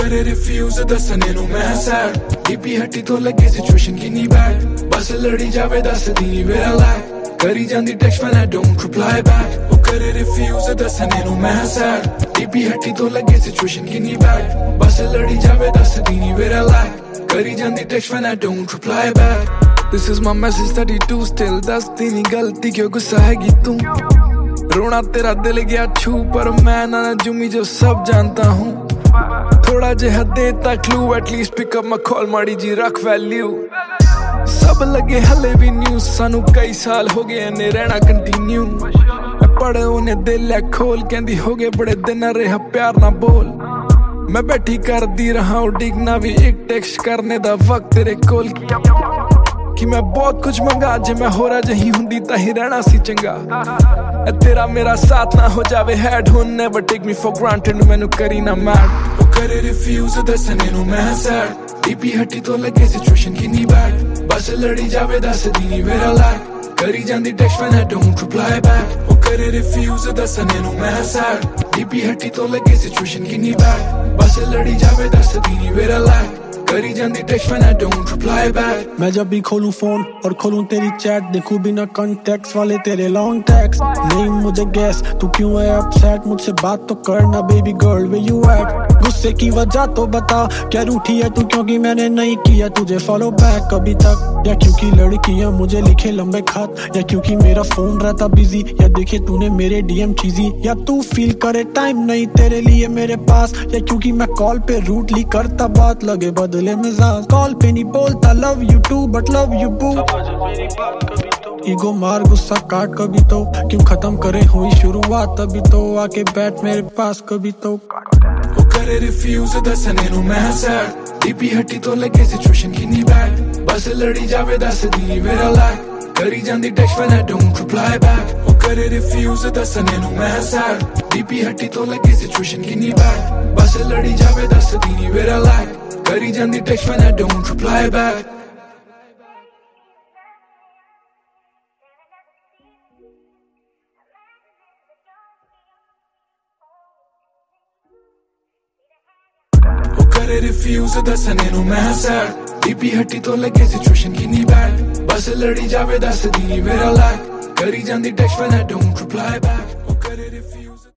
करे रिफ्यूज दसने नू मैं सैड डीपी हट्टी तो लगे सिचुएशन किन्नी बैड बस लड़ी जावे दस दी मेरा लैक करी जांदी text when I don't reply back ओ करे रिफ्यूज दसने नू मैं सैड डीपी हट्टी तो लगे सिचुएशन किन्नी बैड बस लड़ी जावे दस दी मेरा लैक करी जांदी text when I don't reply back This is my message 32 still दसदी नहीं गलती क्यों गुस्सा हैगी तू रोना तेरा दिल गया छू पर मैं ना जुमी जो सब जानता हूँ थोड़ा जिहा देता clue at least pick up my call माड़ी जी रख वैल्यू सब लगे हले भी न्यूज़ सानू कई साल हो गए ने रहना कंटिन्यू पढ़े उन्हें दिल है खोल कहंदी हो गए बड़े दिन रहा प्यार ना बोल मैं बैठी कर दी रहा हूँ डिगना भी एक टेक्स्ट करने दा वक्त तेरे कोल कि मैं बहुत कुछ मंगा जे मैं हो रहा जही हुंदी ताही रहना सी चंगा तेरा मेरा साथ ना हो जावे हेड हो never take me for granted मैनू करी ना मैड ओ करे रिफ्यूज दसने नू मैं सैड डीपी हट्टी तो लगे सिचुएशन किन्नी बैड बस लड़ी जावे दस दी मेरा लैक करी जांदी text when I don't reply back ओ करे रिफ्यूज दसने नू मैं सैड डीपी हट्टी तो लगे सिचुएशन किन्नी बैड बस लड़ी जावे दस दी मेरा लैक करी जांदी text when I don't reply back मैं जब भी खोलूं फोन और खोलूं तेरी चैट देखूं बिना कॉन्टेक्स्ट वाले तेरे लॉन्ग टैक्स नहीं मुझे गैस तू क्यों है अपसेट मुझसे बात तो करना baby girl way you at गुस्से की वजह तो बता क्या रूठी है तू क्योंकि मैंने नहीं किया तुझे फॉलो बैक कभी तक या क्योंकि लड़कियां मुझे लिखे लंबे खत या क्योंकि मेरा फोन रहता बिजी या देखे तूने मेरे डीएम चीजी या तू फील करे टाइम नहीं तेरे लिए मेरे पास या क्योंकि मैं कॉल पे रूटली करता बात लगे बदले मिजाज कॉल पे नहीं बोलता love you too but love you boo ego मार गुस्सा काट कभी तो क्यों खत्म करे हुई शुरुआत तभी तो आके बैठ मेरे पास कभी तो ओ करे रिफ्यूज दसने नू मैं सैड डीपी हट्टी तो लगे सिचुएशन किन्नी बैड बस लड़ी जावे दस दी मेरा लैक करी जांदी text when I don't reply back ओ करे रिफ्यूज दसने नू मैं सैड डीपी हट्टी तो लगे सिचुएशन किन्नी बैड बस लड़ी जावे दस दी मेरा लैक करी जांदी text when I don't reply back करे रिफ्यूज दसने नू मैं सैड डीपी हट्टी तो लगे सिचुएशन किन्नी बैड बस लड़ी जावे दस दी मेरा लैक करी जांदी text when I don't reply back ओ करे रिफ्यूज